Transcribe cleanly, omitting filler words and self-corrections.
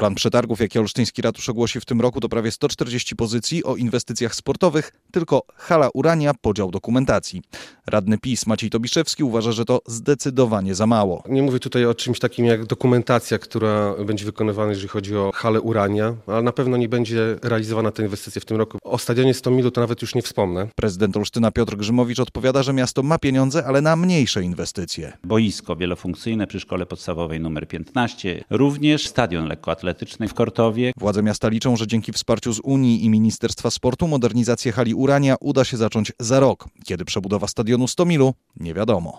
Plan przetargów, jaki olsztyński ratusz ogłosi w tym roku, to prawie 140 pozycji o inwestycjach sportowych, tylko hala Urania, podział dokumentacji. Radny PiS Maciej Tobiszewski uważa, że to zdecydowanie za mało. Nie mówię tutaj o czymś takim jak dokumentacja, która będzie wykonywana, jeżeli chodzi o halę Urania, ale na pewno nie będzie realizowana ta inwestycja w tym roku. O stadionie Stomilu to nawet już nie wspomnę. Prezydent Olsztyna Piotr Grzymowicz odpowiada, że miasto ma pieniądze, ale na mniejsze inwestycje. Boisko wielofunkcyjne przy szkole podstawowej nr 15, również stadion lekkoatletyczny w Kortowie. Władze miasta liczą, że dzięki wsparciu z Unii i Ministerstwa Sportu modernizację hali Urania uda się zacząć za rok. Kiedy przebudowa stadionu Stomilu, nie wiadomo.